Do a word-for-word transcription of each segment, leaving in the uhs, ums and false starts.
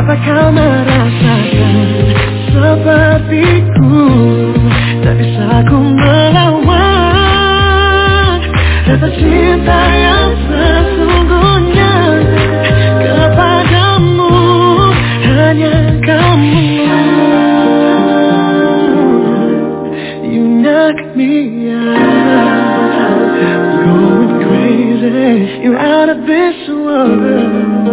apa kau merasakan sepertiku? Tak bisa ku melawan rasa cinta yang sesungguhnya kepadamu, hanya kamu. You knock me out, going crazy. You're out of this world.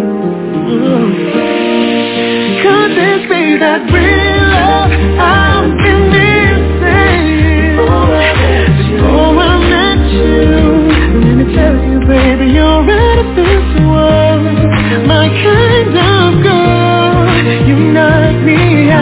Could this be that real love I've been missing? Before I met you, let me tell you, baby, you're out of this world. My kind of girl, you knock me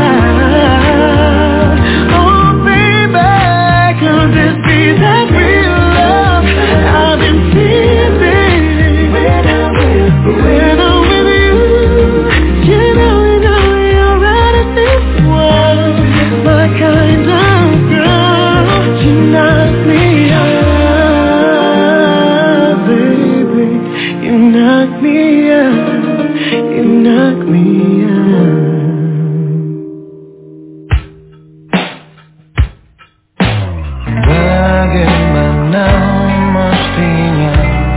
out. Oh baby, could this be that real love I've been missing? When I'm with you, you know, you know you're out of this world. My kind of girl, you knock me out, baby. You knock me out, you knock me out. Bagaimana mestinya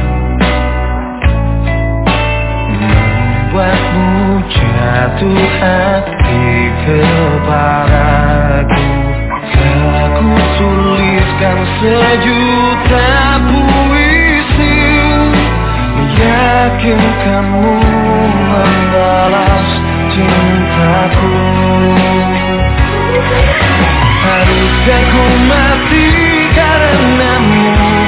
membuatmu jatuh hati kepadaku? Aku tuliskan sejuta puisi meyakinkanmu membalas cintaku. Haruskah ku mati karenamu,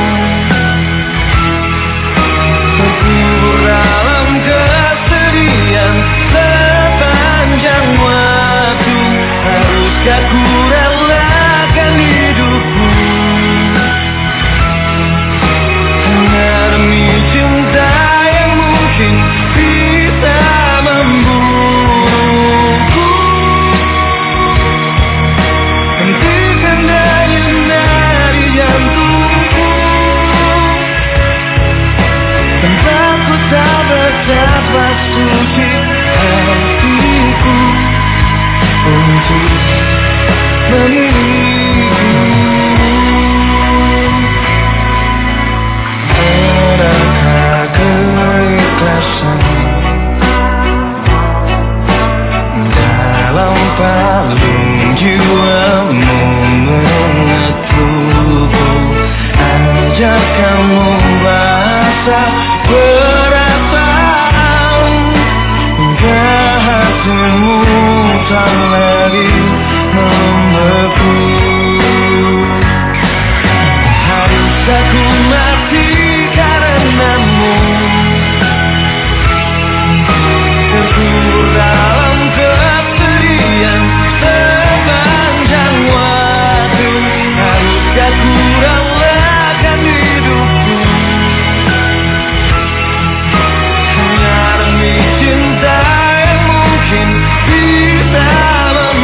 terkubur dalam kesedihan sepanjang waktu. Haruskah ku relakan hidupku hanya demi cinta yang mungkin bisa membunuhku? Hentikan denyut-nadi jantungku tanpa ku tahu betapa suci hatiku untuk memiliki. Adakah keikhlasan dalam palung jiwamu mengetukku? Ajak kamu merasa perasaan hingga hatimu tak lagi membeku. Haruskah ku mati karenamu, terkubur dalam kesedihan sepanjang waktu. Haruskah ku relakan hidupku hanya demi cinta yang mungkin bisa membunuhku?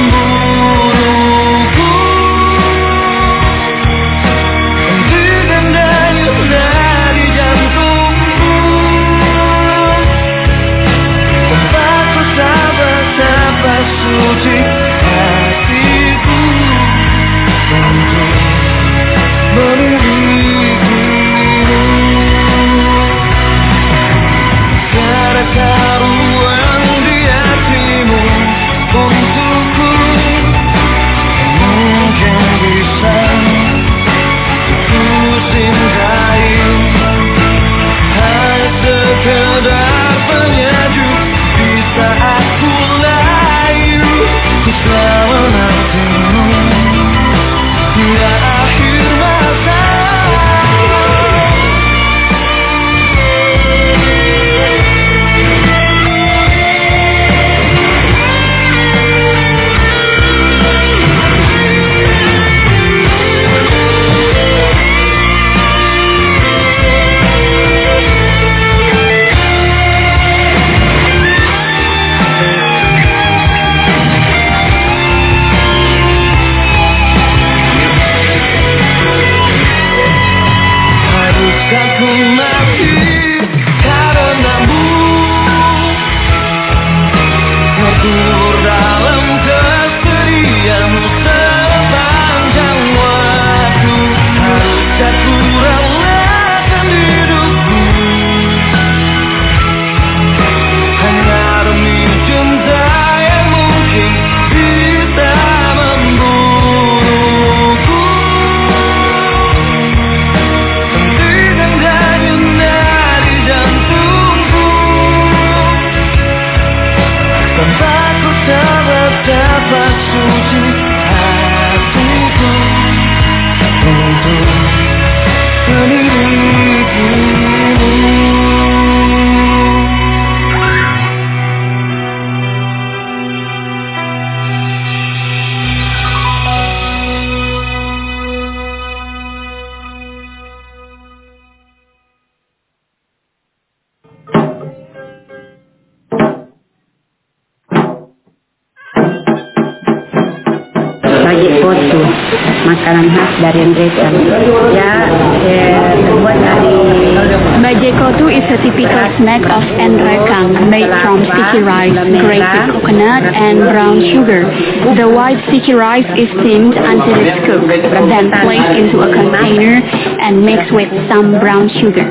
jadi potu, makanan khas dari mereka. Ya, eh, terbuat dari Bajai kotu is a typical snack of Nrekang made from sticky rice, grated coconut, and brown sugar. The white sticky rice is steamed until it's cooked, then placed into a container and mixed with some brown sugar.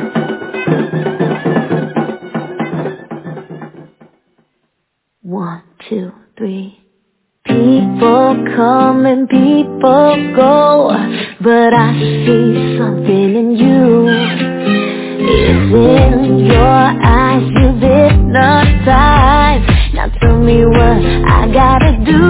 One, two, three. People come and people go, but I see something in you. It's in your eyes, you've hypnotized. Now tell me what I gotta do.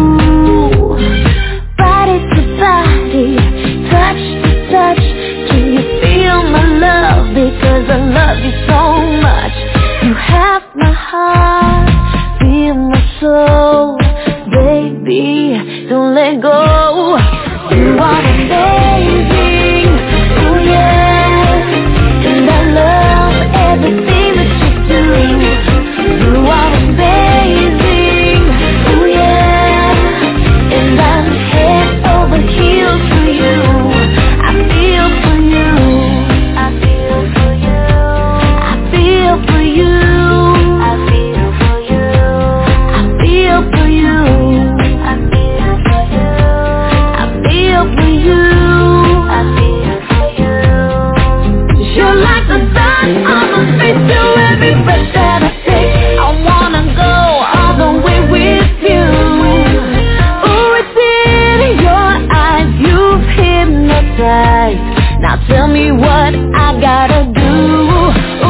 Body to body, touch to touch. Can you feel my love? Because I love you so much. You have my heart, feel my soul. Baby, don't let go. You are amazing, oh yeah. And I love everything that you do. You are amazing, oh yeah. And I'm head over heels for you. I feel for you, I feel for you, I feel for you, I feel for you, I feel for you, I feel for you, I feel for you, I feel for you. You're like the sun on my face to every breath that I take. I wanna go all the way with you. Ooh, it's in your eyes, you've hypnotized. Now tell me what I gotta do. Ooh,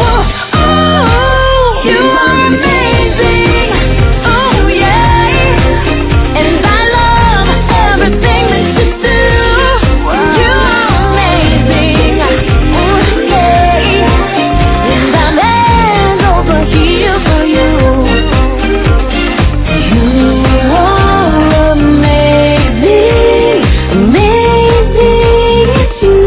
ooh, you are amazing. Oh yeah, and I love everything that you do. You are amazing. Oh yeah, and I'm head over heels for you. You are amazing, amazing as you.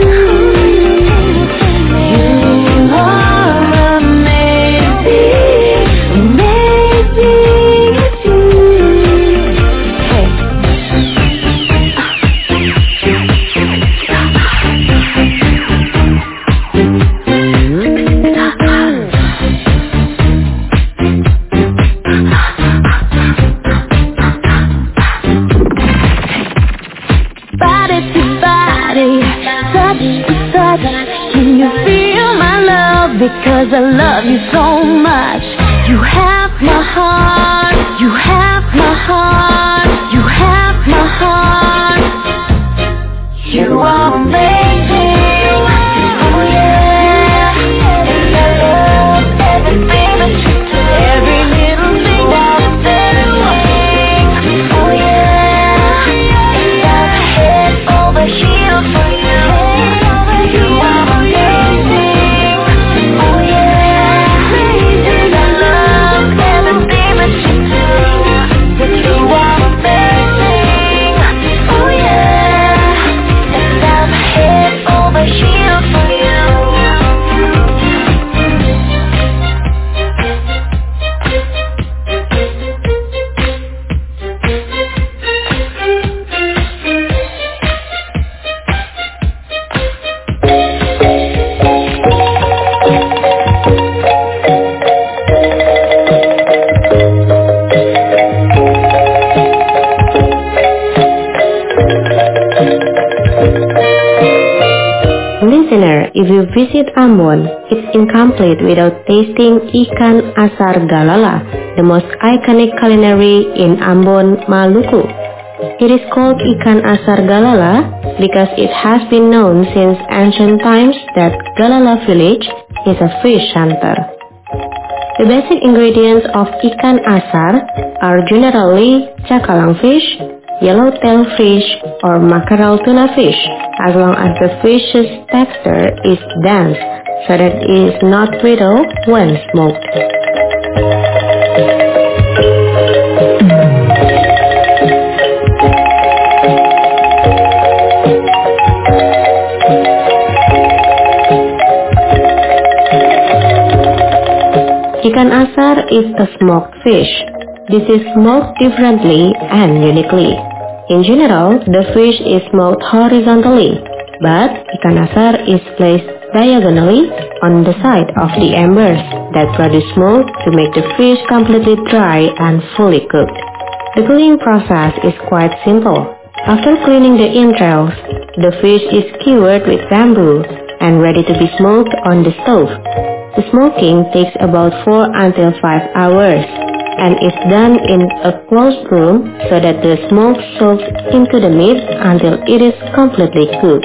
You are amazing, amazing as you. Hey. Body to body, touch to touch. Can you feel my love? Because I love you so much. You have my heart, you have my heart, you have my heart. You are amazing, oh yeah. And I love everything that you do, every little thing that you do. Oh yeah, and I'm head over heels for you. You are amazing, oh yeah. And I love everything that you do. That you are amazing, oh yeah. And I'm head over heels for you. Listener, if you visit Ambon, it's incomplete without tasting ikan asar galala, the most iconic culinary in Ambon, Maluku. It is called ikan asar galala because it has been known since ancient times that Galala village is a fish center. The basic ingredients of ikan asar are generally cakalang fish, yellowtail fish, or mackerel tuna fish, as long as the fish's texture is dense so that it is not brittle when smoked. Ikan asar is a smoked fish. This is smoked differently and uniquely. In general, the fish is smoked horizontally, but ikan asar is placed diagonally on the side of the embers that produce smoke to make the fish completely dry and fully cooked. The cooking process is quite simple. After cleaning the entrails, the fish is skewered with bamboo and ready to be smoked on the stove. The smoking takes about four until five hours and is done in a closed room so that the smoke soaks into the meat until it is completely cooked.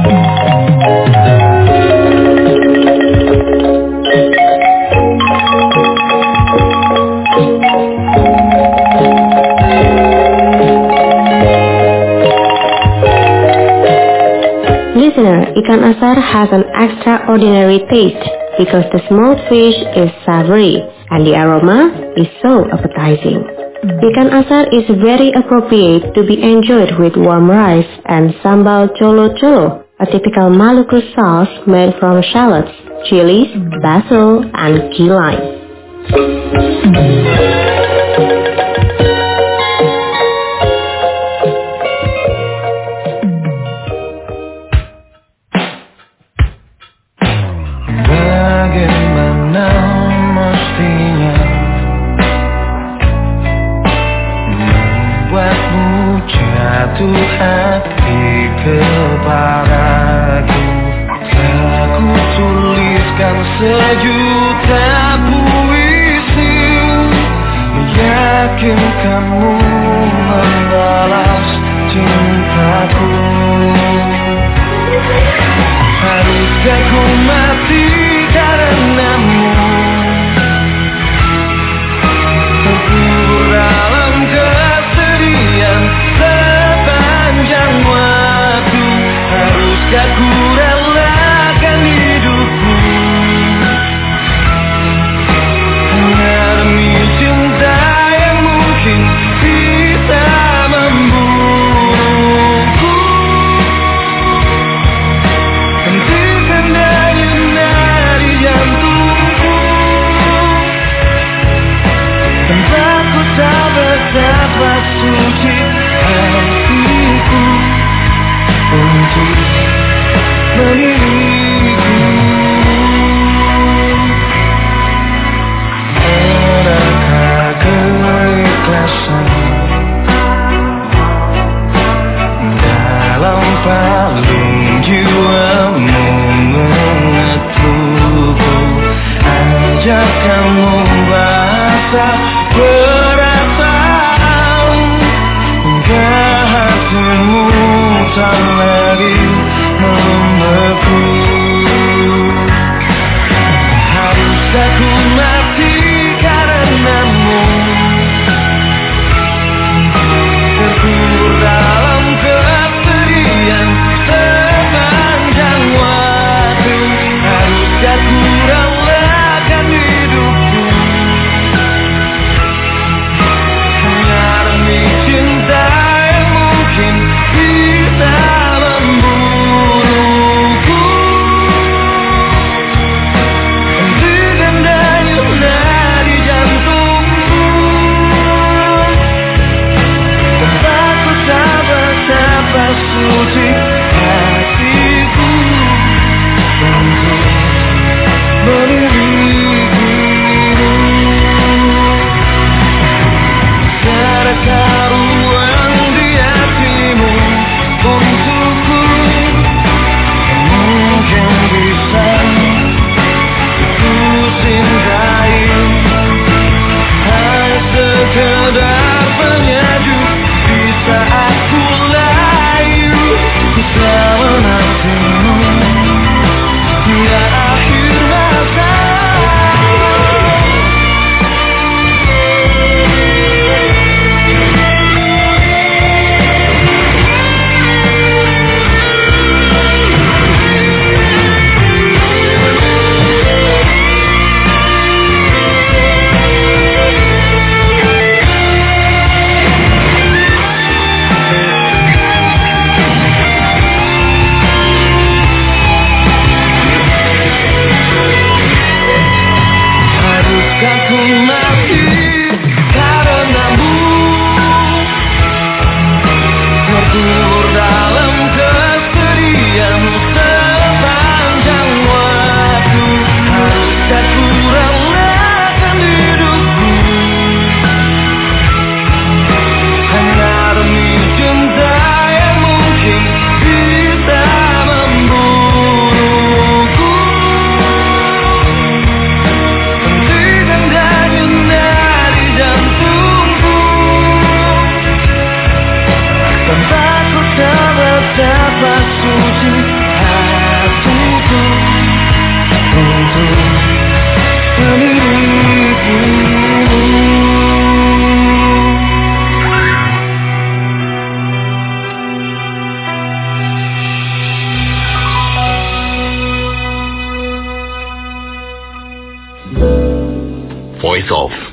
Listener, ikan asar has an extraordinary taste because the smoked fish is savory and the aroma is so appetizing. Ikan asar is very appropriate to be enjoyed with warm rice and sambal colo-colo, a typical Maluku sauce made from shallots, chilies, basil, and key lime.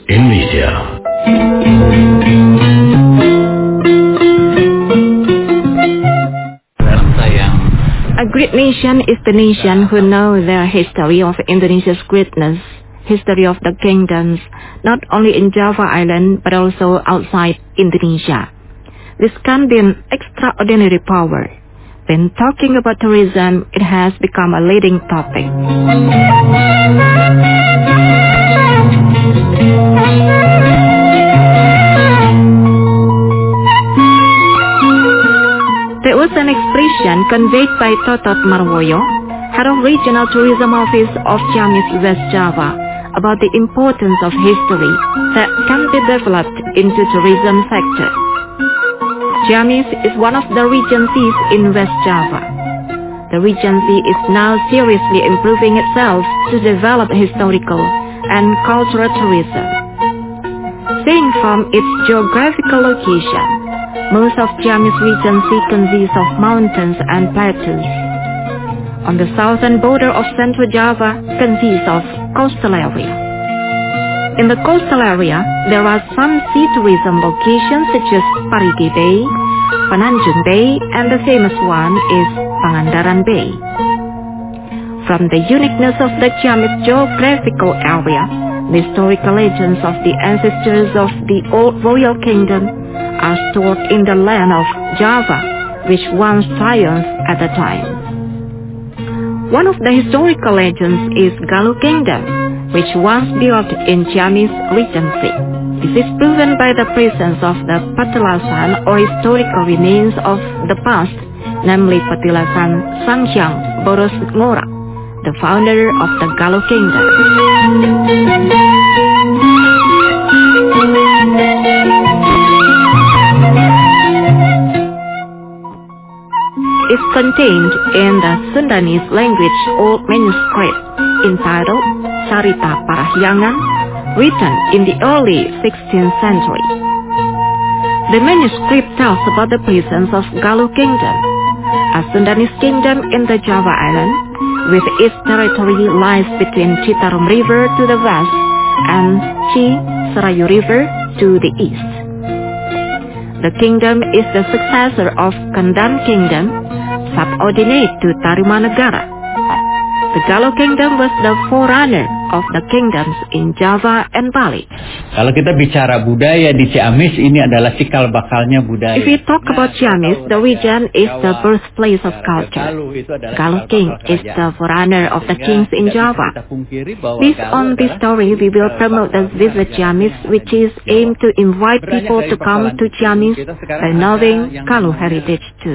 Indonesia. A great nation is the nation who know their history of Indonesia's greatness, history of the kingdoms, not only in Java Island but also outside Indonesia. This can be an extraordinary power. When talking about tourism, it has become a leading topic. There was an expression conveyed by Totot Marwoyo, head of Regional Tourism Office of Ciamis, West Java, about the importance of history that can be developed into tourism sector. Ciamis is one of the regencies in West Java. The regency is now seriously improving itself to develop historical and cultural tourism. Seeing from its geographical location, most of Ciamis Regency consists of mountains and plateaus. On the southern border of Central Java consists of coastal area. In the coastal area, there are some sea tourism locations such as Parigi Bay, Pananjung Bay, and the famous one is Pangandaran Bay. From the uniqueness of the Ciamis geographical area, the historical legends of the ancestors of the old royal kingdom are stored in the land of Java, which once triumphed at the time. One of the historical legends is Galuh Kingdom, which once built in Ciamis Regency. This is proven by the presence of the Petilasan or historical remains of the past, namely Petilasan Sanghyang Boros Ngora, the founder of the Galuh Kingdom. Is contained in the Sundanese language old manuscript entitled Carita Parahyangan, written in the early sixteenth century. The manuscript tells about the presence of Galuh Kingdom, a Sundanese kingdom in the Java Island, with its territory lies between Citarum River to the west and Ci Serayu River to the east. The kingdom is the successor of Kendam Kingdom, subordinate to Tarumanegara. The Galuh Kingdom was the forerunner of the kingdoms in Java and Bali. Kalau kita bicara budaya di Ciamis, ini adalah cikal bakalnya budaya. If we talk about Ciamis, the region is the birthplace of culture. Galuh King is the forerunner of the kings in Java. Based on this story, we will promote the Visit Ciamis, which is aimed to invite people to come to Ciamis by knowing Galuh heritage too.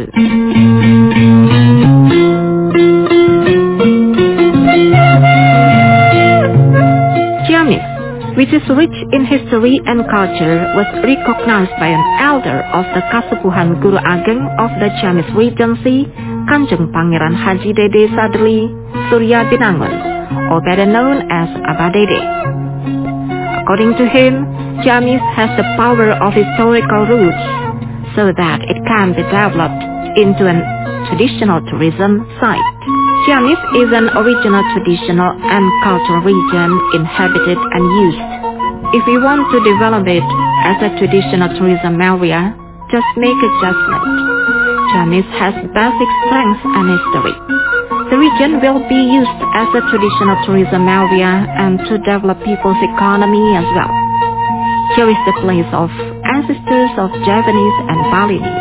Ciamis, which is rich in history and culture, was recognized by an elder of the Kasepuhan Guru Ageng of the Ciamis Regency, Kanjeng Pangeran Haji Dede Sadli Surya Binangun, or better known as Abah Dede. According to him, Ciamis has the power of historical roots, so that it can be developed into a traditional tourism site. Ciamis is an original traditional and cultural region inhabited and used. If we want to develop it as a traditional tourism area, just make adjustment. Ciamis has basic strengths and history. The region will be used as a traditional tourism area and to develop people's economy as well. Here is the place of ancestors of Javanese and Balinese.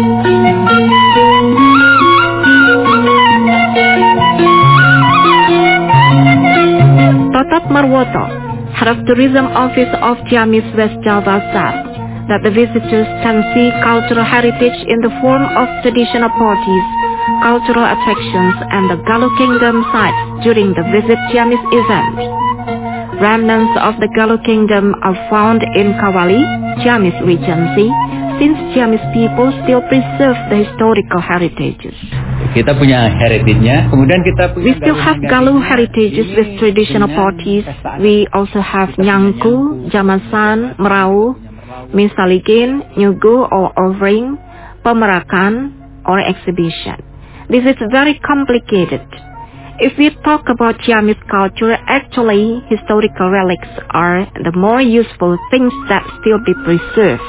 Totot Marwoto, head of Tourism Office of Ciamis, West Java, said that the visitors can see cultural heritage in the form of traditional parties, cultural attractions, and the Galuh Kingdom sites during the Visit Ciamis event. Remnants of the Galuh Kingdom are found in Kawali, Ciamis Regency, since Ciamis people still preserve the historical heritages. Kita punya heritage-nya, kemudian kita punya We still have Galuh heritages with traditional parties. We also have Nyangku, Jamasan, Merau, Misaligin, Nyugu or offering, Pemerakan or exhibition. This is very complicated. If we talk about Siamese culture, actually historical relics are the more useful things that still be preserved.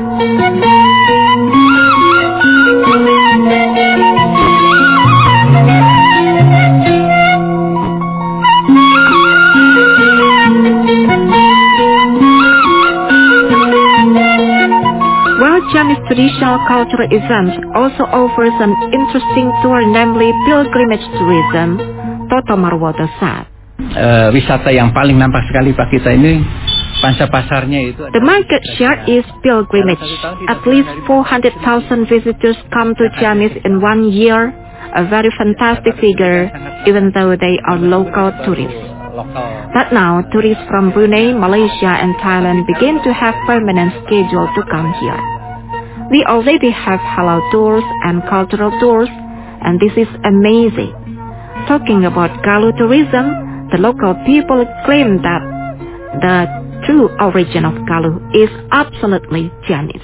While Siamese traditional cultural events also offers an interesting tour, namely pilgrimage tourism, Toto Marwoto said. Uh, wisata yang paling nampak sekali Pak kita ini pangsa pasarnya itu. The market share is pilgrimage. At least four hundred thousand visitors come to Ciamis in one year, a very fantastic figure, even though they are local tourists. But now, tourists from Brunei, Malaysia, and Thailand begin to have permanent schedule to come here. We already have halal tours and cultural tours, and this is amazing. Talking about Galuh tourism, the local people claim that the true origin of Galuh is absolutely Chinese.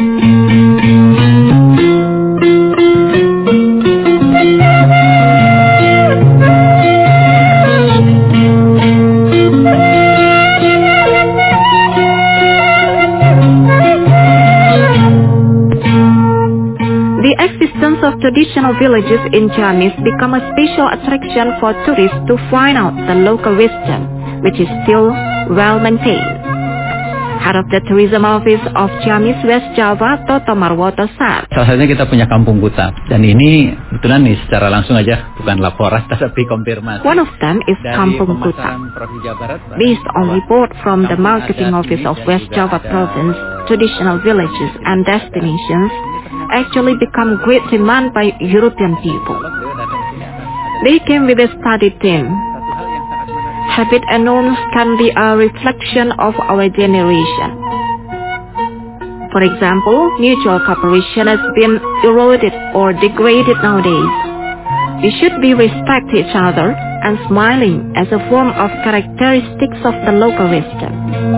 The existence of traditional villages in Ciamis become a special attraction for tourists to find out the local wisdom, which is still well maintained. Head of the Tourism Office of Ciamis, West Java, Toto Marwoto said. Salah satunya kita punya kampung Kuta, dan ini kebetulan nih secara langsung aja bukan laporan tapi konfirmasi. One of them is Kampung Kuta. Based on report from the Marketing Office of West Java Province, traditional villages and destinations actually become great demand by European people. They came with a study team. Habit and norms can be a reflection of our generation. For example, mutual cooperation has been eroded or degraded nowadays. We should be respect each other and smiling as a form of characteristics of the local wisdom.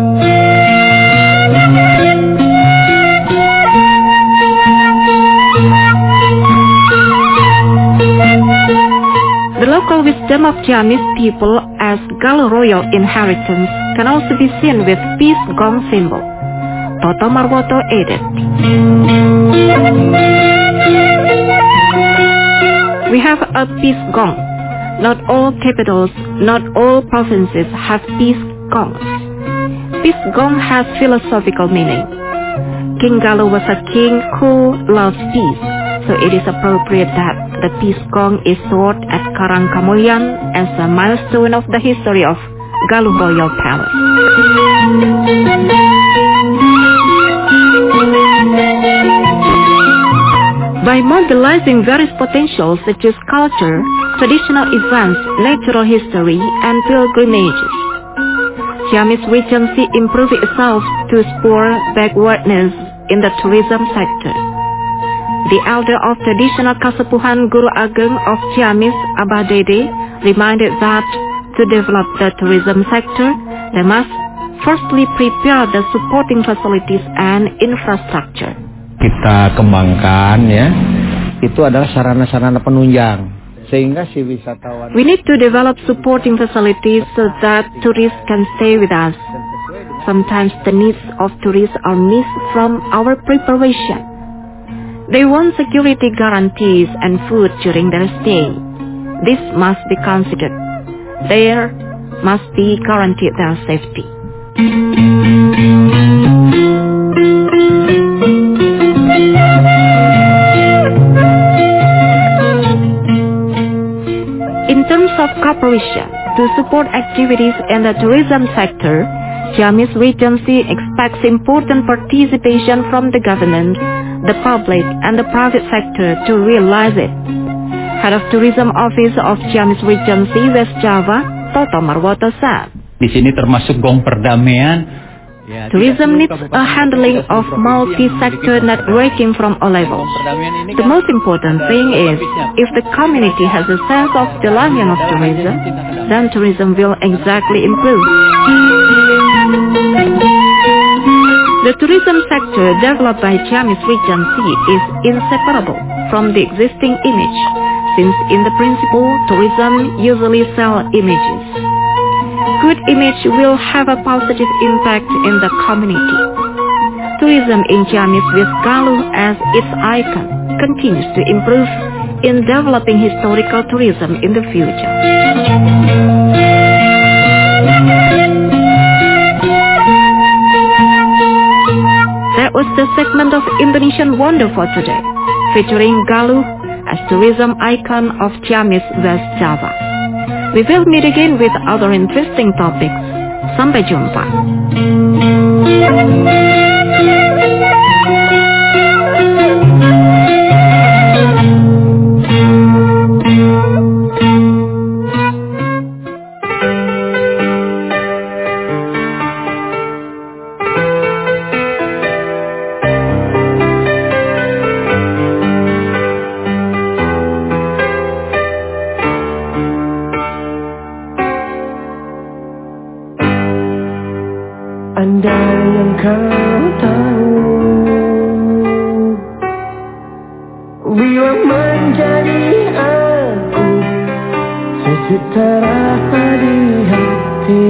The local wisdom of Ciamis people as Galuh royal inheritance can also be seen with peace gong symbol. Toto Marwoto added. We have a peace gong. Not all capitals, not all provinces have peace gongs. Peace gong has philosophical meaning. King Galuh was a king who loved peace, so it is appropriate that the peace gong is stored at Karang Kamulyan as a milestone of the history of Galuh Royal Palace. By mobilizing various potentials such as culture, traditional events, natural history, and pilgrimages, Ciamis Regency improved itself to spur backwardness in the tourism sector. The elder of traditional Kasepuhan Guru Ageng of Ciamis, Abah Dede, reminded that to develop the tourism sector, they must firstly prepare the supporting facilities and infrastructure. Kita kembangkan ya, itu adalah sarana-sarana penunjang, sehingga si wisatawan. We need to develop supporting facilities so that tourists can stay with us. Sometimes the needs of tourists are missed from our preparation. They want security guarantees and food during their stay. This must be considered. There must be guaranteed their safety. In terms of cooperation to support activities in the tourism sector, Ciamis Regency expects important participation from the government, the public, and the private sector to realize it. Head of Tourism Office of Ciamis Regency, West Java, Toto Marwoto said. Di sini termasuk gong perdamaian. Tourism needs a handling of multi-sector networking from all levels. The most important thing is, if the community has a sense of belonging of tourism, then tourism will exactly improve. The tourism sector developed by Ciamis Regency is inseparable from the existing image, since in the principle, tourism usually sells images. Good image will have a positive impact in the community. Tourism in Ciamis with Galuh as its icon continues to improve in developing historical tourism in the future. That was the segment of Indonesian Wonder for today, featuring Galuh as tourism icon of Ciamis, West Java. We will meet again with other interesting topics. Sampai jumpa. Andai yang kau tahu, bila menjadi aku sejuta rasa di hati.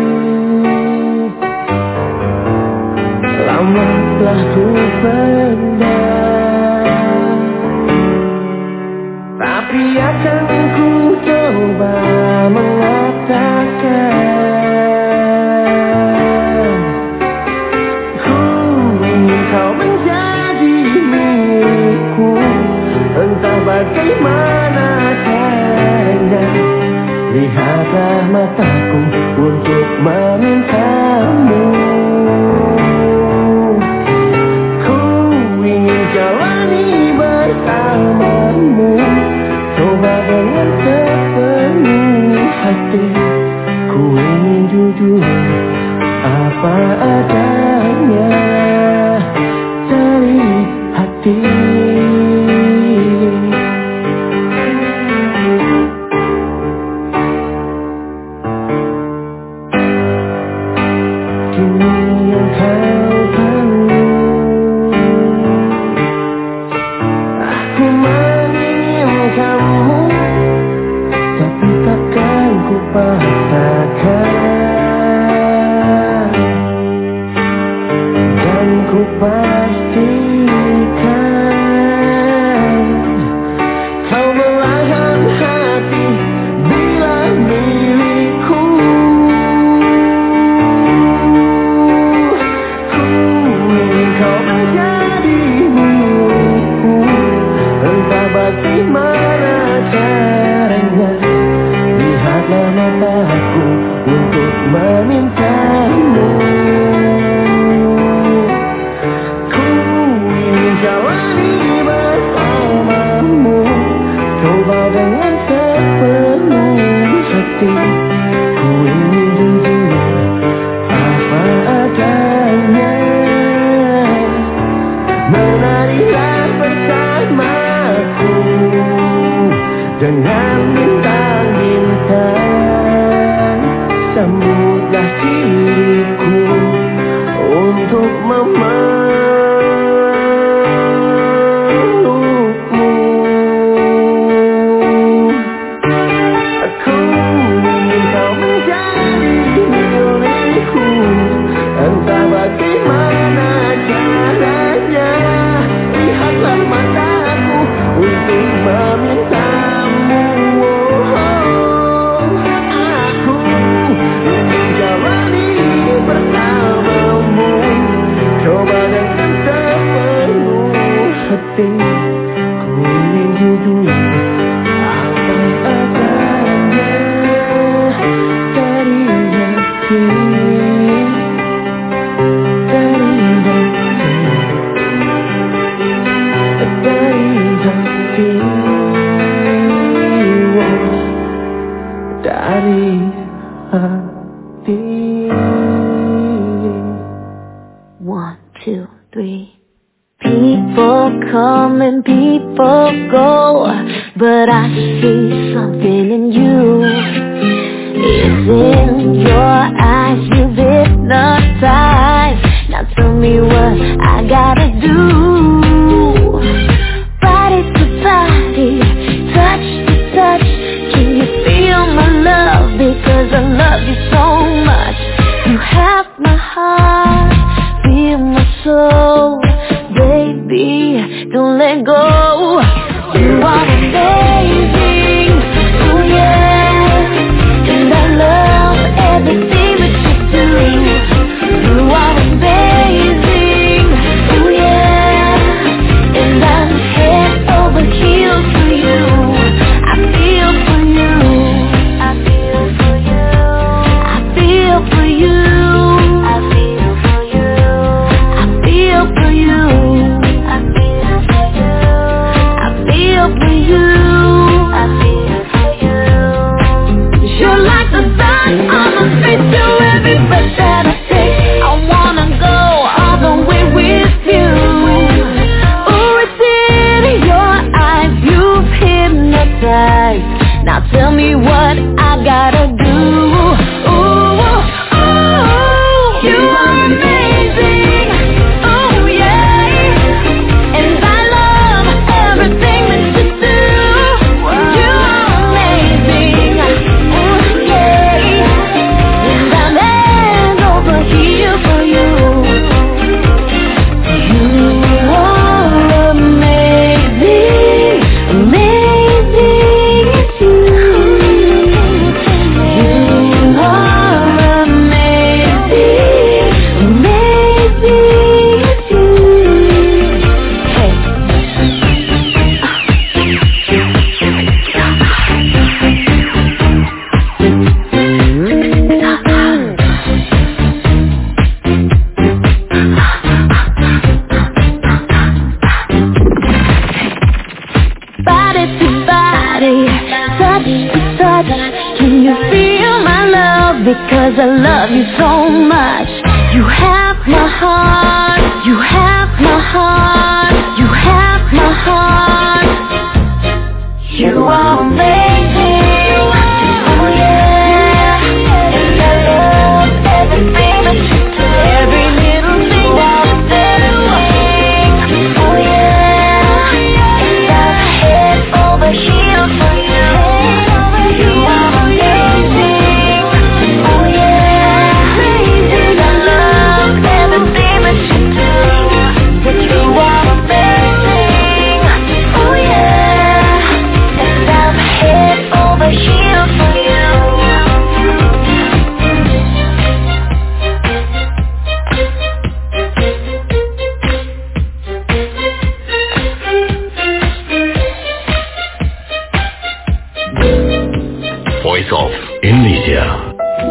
Lama telah ku pendam, tapi akan ku coba mengatakan. Bagaimana caranya, lihatlah mataku untuk memintamu. Ku ingin jalani bersamamu, coba dengan sepenuh hati. Ku ingin jujur apa adanya dari hati. Dengan bintang-bintang, sambutlah diriku untuk memelukmu. Aku ingin kau menjadi milikku, entah bagaimana caranya. Lihatlah mataku untuk meminta. Ku ingin jujur apa adanya dari hati, dari hati, dari hati, dari hati. One, two, three. People come and people go, but I see something in you. It's in your eyes, you've hypnotized. Now tell me what I gotta do. Body to body, touch because I love you so much. You have my heart, you have my heart, you have my heart. You are amazing, oh yeah. And I love everything that you do, every little thing that you do, oh yeah. And I'm head over heels for you. You are amazing, oh yeah. And I love everything that you do, but you are amazing, oh yeah. And I'm head over heels for you. Voice of Indonesia.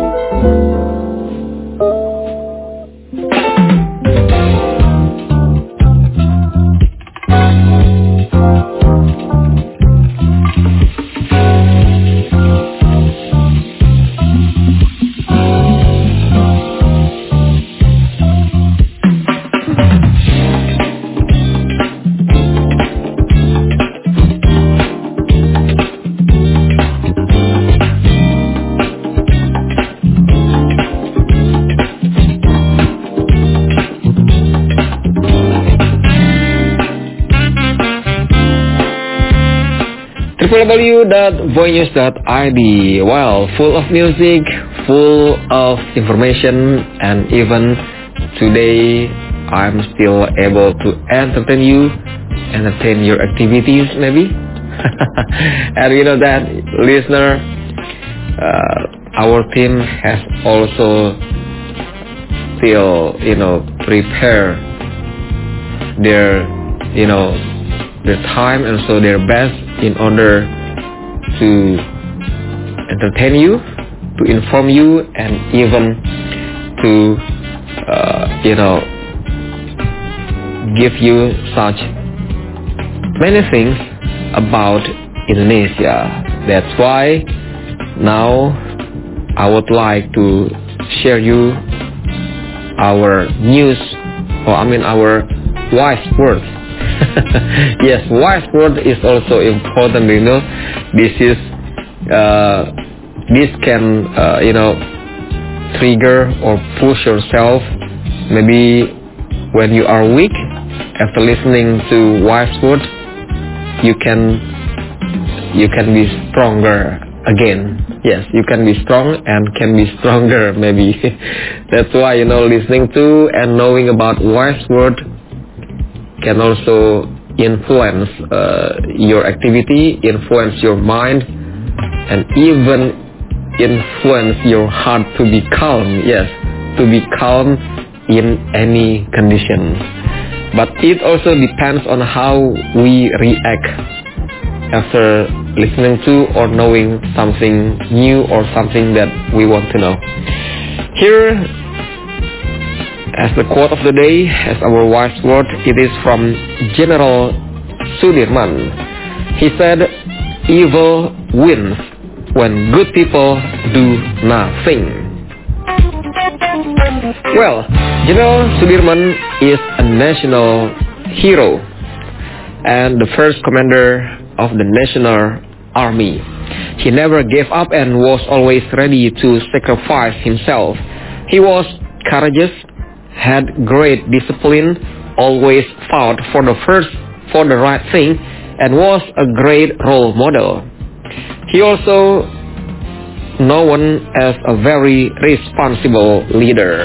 w w w dot voinews dot i d. Well, full of music, full of information, and even today I'm still able to entertain you, entertain your activities maybe. And you know that, listener, uh, our team has also still, you know, prepare their, you know, their time and so their best in order to entertain you, to inform you, and even to, uh, you know, give you such many things about Indonesia. That's why now I would like to share you our news, or I mean our wise words. Yes, wise word is also important, you know. This is, uh, this can, uh, you know, trigger or push yourself. Maybe when you are weak, after listening to wise word, you can, you can be stronger again. Yes, you can be strong and can be stronger maybe. That's why, you know, listening to and knowing about wise word can also influence uh, your activity, influence your mind, and even influence your heart to be calm. Yes, to be calm in any condition. But it also depends on how we react after listening to or knowing something new or something that we want to know. Here, as the quote of the day, as our wise word, it is from General Sudirman. He said, "Evil wins when good people do nothing." Well, General Sudirman is a national hero and the first commander of the national army. He never gave up and was always ready to sacrifice himself. He was courageous, had great discipline, always fought for the first, for the right thing, and was a great role model. He also known as a very responsible leader.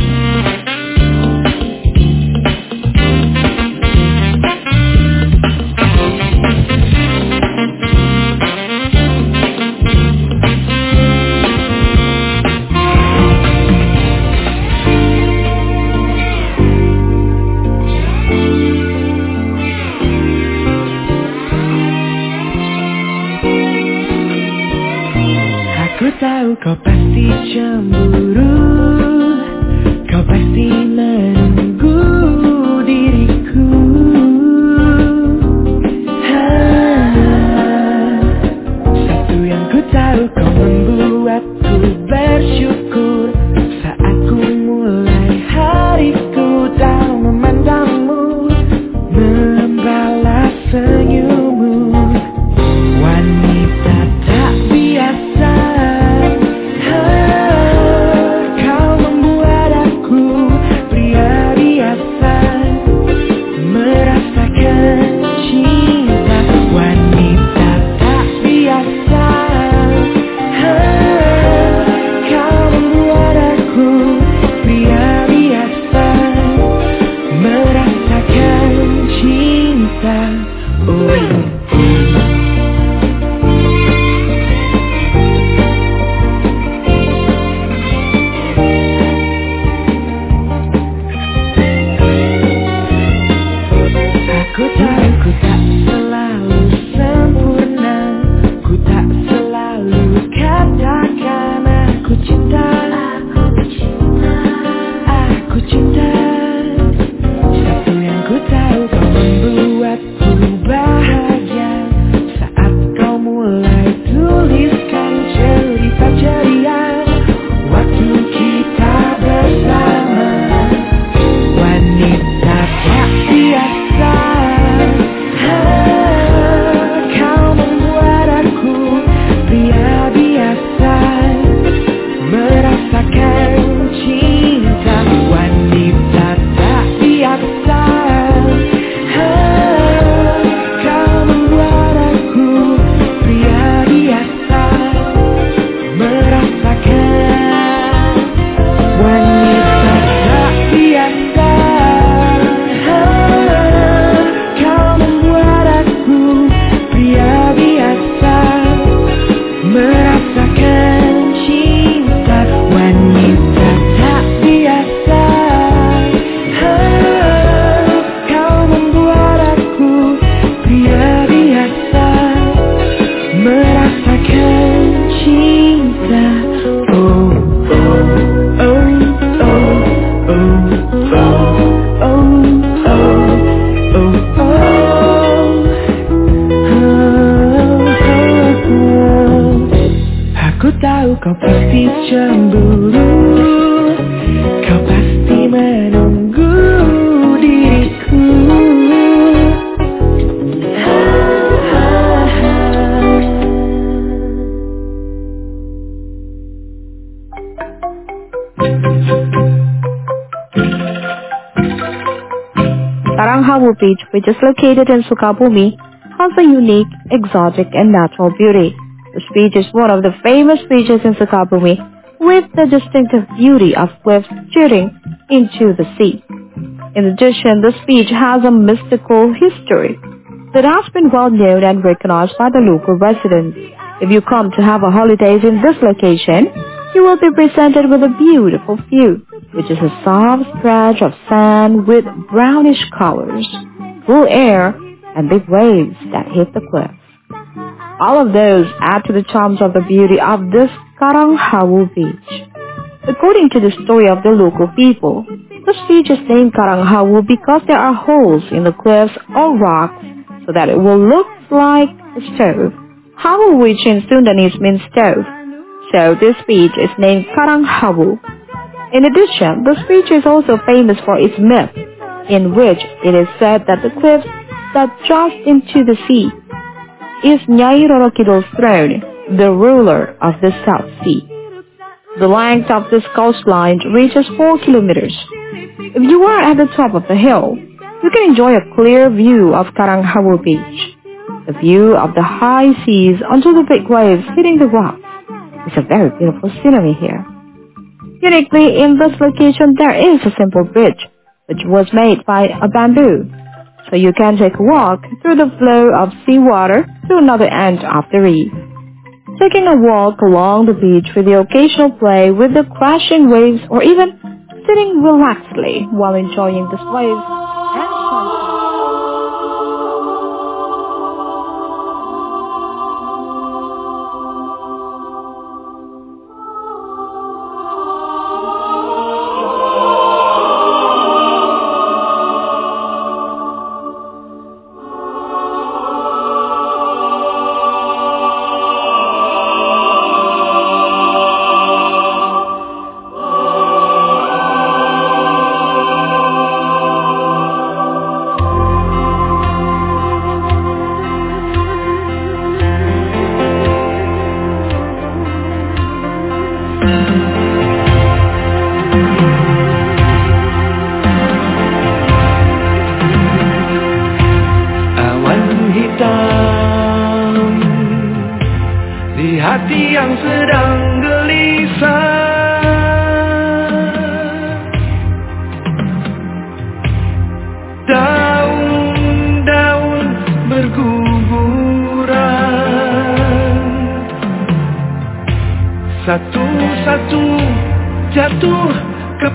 Aku tahu kau pasti cemburu, kau pasti menunggu diriku. Ha, satu yang ku tahu, kau membuatku bersyukur. cemburu, kau pasti menunggu diriku. Karanghawu Beach, which is located in Sukabumi, has a unique, exotic and natural beauty. This beach is one of the famous beaches in Sukabumi, with the distinctive beauty of cliffs jutting into the sea. In addition, this beach has a mystical history that has been well known and recognized by the local residents. If you come to have a holidays in this location, you will be presented with a beautiful view, which is a soft stretch of sand with brownish colors, cool air, and big waves that hit the cliffs. All of those add to the charms of the beauty of this Karanghawu Beach. According to the story of the local people, this beach is named Karanghawu because there are holes in the cliffs or rocks so that it will look like a stove. Hawu, which in Sundanese means stove. So this beach is named Karanghawu. In addition, this beach is also famous for its myth, in which it is said that the cliffs that just into the sea is Nyai Roro Kidul's throne, the ruler of the South Sea. The length of this coastline reaches four kilometers. If you are at the top of the hill, you can enjoy a clear view of Karanghawu Beach. The view of the high seas until the big waves hitting the rocks is a very beautiful scenery here. Uniquely, in this location there is a simple bridge, which was made by a bamboo, so you can take a walk through the flow of seawater to another end of the reef. Taking a walk along the beach with the occasional play with the crashing waves, or even sitting relaxedly while enjoying this wave and sunshine. Satu-satu jatuh ke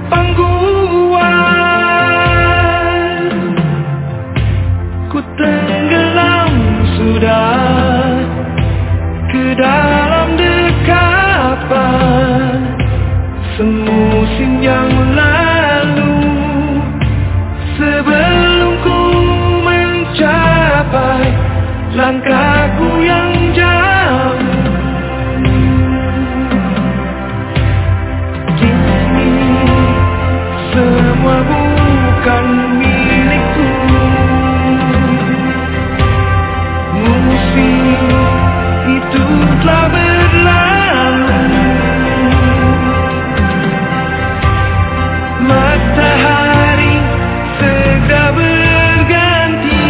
pangkuan, ku tenggelam sudah ke dalam dekapan semusim yang lalu. Sebelum ku mencapai langkahku yang jauh, semua bukan milikku. Musim itu telah berlalu. Matahari segera berganti.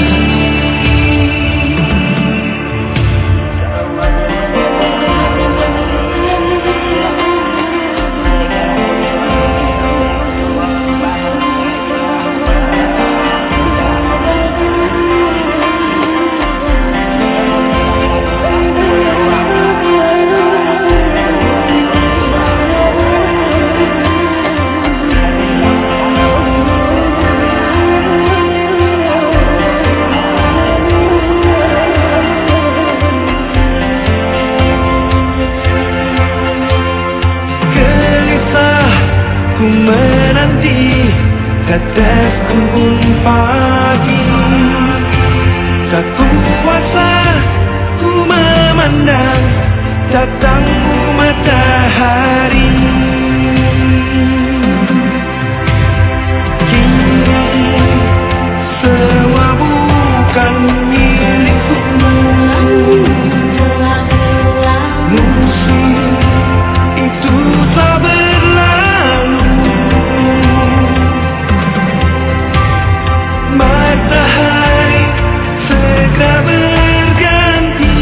Ku menanti tetes embun pagi, tak kuasa ku memandang datangmu matahari. Kini semua bukan milikku. Musim itu tak berlalu. Matahari segera berganti.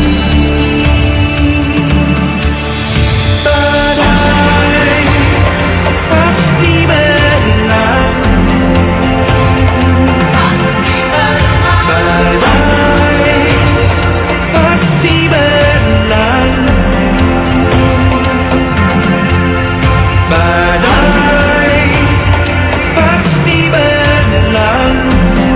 Badai pasti berlalu. Badai pasti berlalu. Badai pasti berlalu.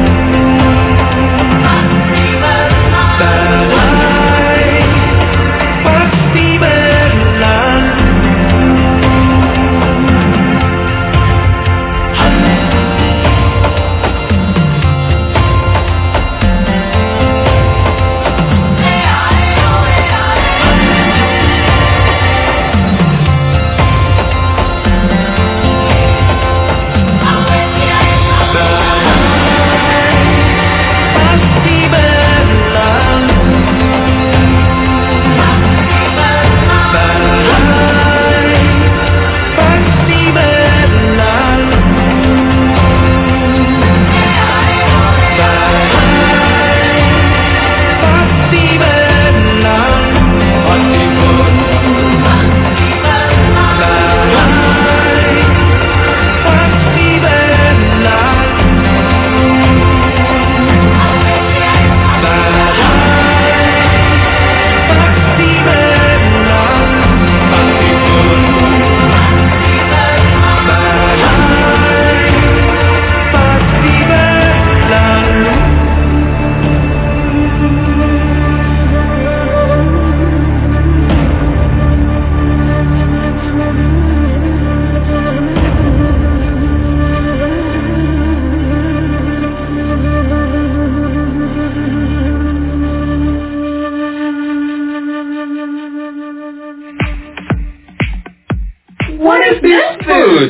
What is this food?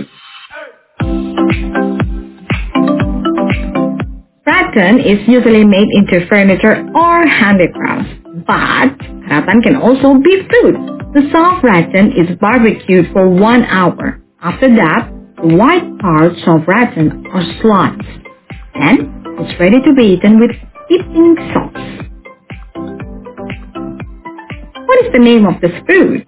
Rattan is usually made into furniture or handicrafts, but rattan can also be food. The soft rattan is barbecued for one hour. After that, the white parts of rattan are sliced. Then, it's ready to be eaten with dipping sauce. What is the name of this food?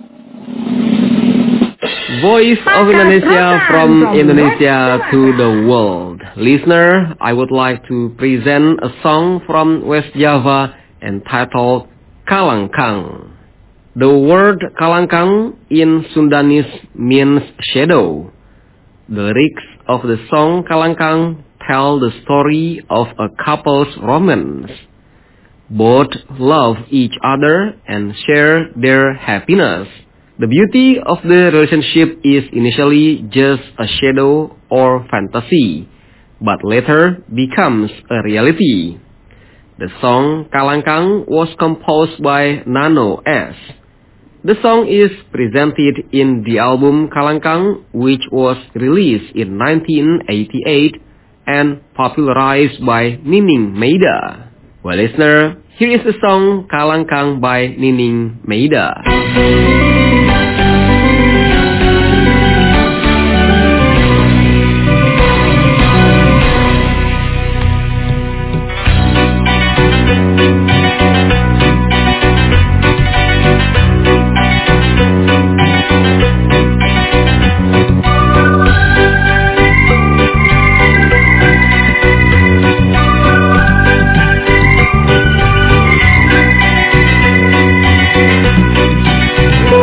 Voice of Indonesia from Indonesia to the world. Listener, I would like to present a song from West Java entitled Kalangkang. The word Kalangkang in Sundanese means shadow. The lyrics of the song Kalangkang tell the story of a couple's romance. Both love each other and share their happiness. The beauty of the relationship is initially just a shadow or fantasy, but later becomes a reality. The song Kalangkang was composed by Nano S. The song is presented in the album Kalangkang, which was released in nineteen eighty-eight and popularized by Nining Meida. Well, listener, here is the song Kalangkang by Nining Meida. Ooh.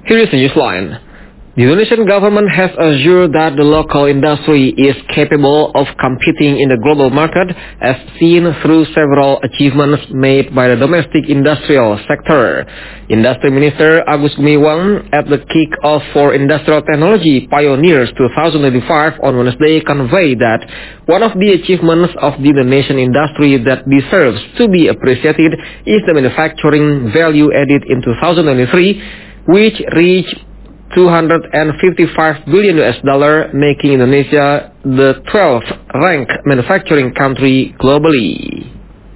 Here is the newsline. The Indonesian government has assured that the local industry is capable of competing in the global market, as seen through several achievements made by the domestic industrial sector. Industry Minister Agus Gumiwang, at the kick-off for Industrial Technology Pioneers twenty twenty-five on Wednesday, conveyed that one of the achievements of the Indonesian industry that deserves to be appreciated is the manufacturing value added in two thousand twenty-three, which reached two hundred fifty-five billion U S dollar, making Indonesia the twelfth ranked manufacturing country globally.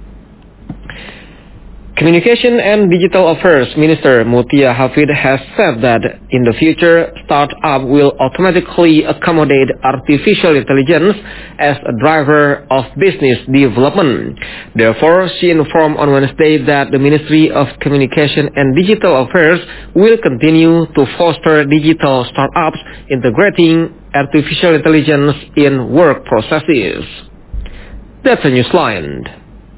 Communication and Digital Affairs Minister Mutia Hafid has said that in the future, startup will automatically accommodate artificial intelligence as a driver of business development. Therefore, she informed on Wednesday that the Ministry of Communication and Digital Affairs will continue to foster digital startups integrating artificial intelligence in work processes. That's a newsline.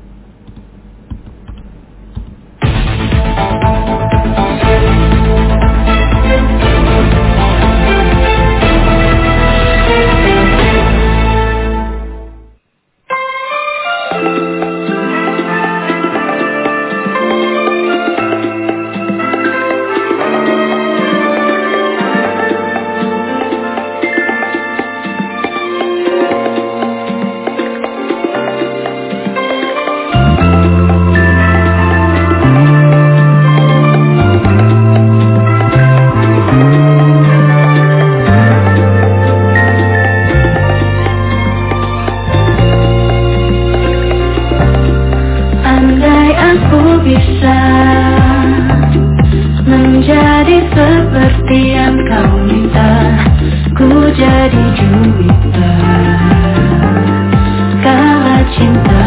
Bisa menjadi seperti yang kau minta, ku jadi juwita kala cinta.